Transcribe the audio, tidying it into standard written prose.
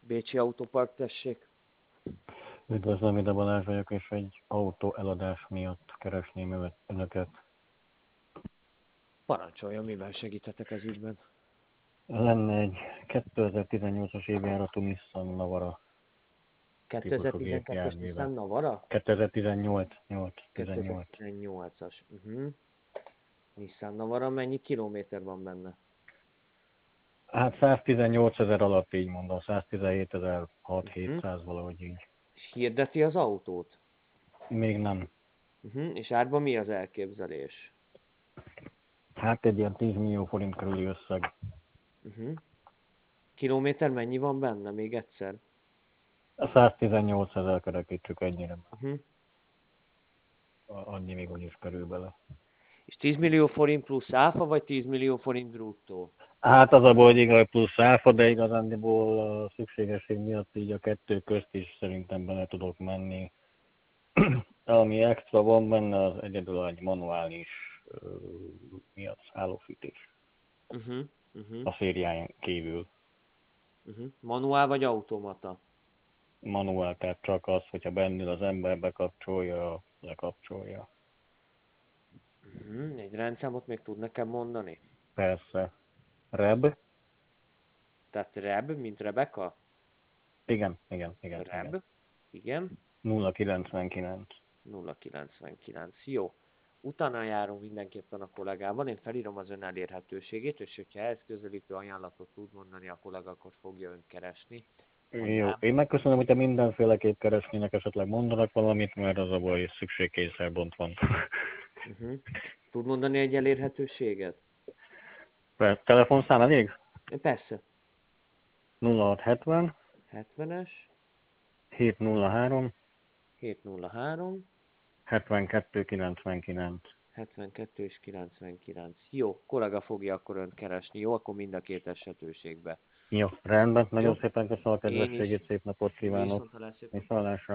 Bécsi Autópark, tessék. Üdvözlöm, ide Balázs vagyok, és egy autó eladás miatt keresném önöket. Parancsoljon, mivel segíthetek ez ügyben? Lenne egy 2018-as évjáratú Nissan Navara típusú 2012-es Nissan gépjárműve. Navara? 2018. 2018-as. Nissan Navara, mennyi kilométer van benne? Hát 118 000 alatt így mondom, 117.600-700 valahogy így. És hirdeti az autót? Még nem. És árban mi az elképzelés? Hát egy ilyen 10 millió forint körüli összeg. Kilométer mennyi van benne, még egyszer? A 118 000 kerekítsük ennyire. Uh-huh. Annyi még úgyis körülbelül. És 10 millió forint plusz áfa, vagy 10 millió forint bruttó? Hát az a baj, hogy igaz plusz áfa, de igazándiból a szükségesség miatt így a kettő közt is szerintem bele tudok menni. Ami extra van benne, az egyedül egy manuális miatt szállófűtés. A szériáján kívül. Manuál vagy automata? Manuál, tehát csak az, hogyha bennül az ember bekapcsolja, lekapcsolja. Egy rendszámot még tud nekem mondani? Persze. Reb? Tehát Reb, mint Rebecca? Igen. Reb? Igen. 099. 099. Jó. Utána járunk mindenképpen a kollégával, én felírom az ön elérhetőségét, és hogyha ehhez közelítő ajánlatot tud mondani a kollega, akkor fogja önt keresni. Jó, én megköszönöm, hogyha mindenféleképp keresnének, esetleg mondanak valamit, mert az a baj, szükségkényszerbont van. Tud mondani egy elérhetőséget? Telefonszám elég? Persze. 0670 70-es, 703 703, 72 99. 72 és 99. Jó, kollega fogja akkor önt keresni, jó? Akkor mind a két esetőségbe. Jó, rendben, Jó? nagyon szépen köszönöm a Én is. kedvességét, szép napot kívánok. Viszontlátásra. Viszontlátásra.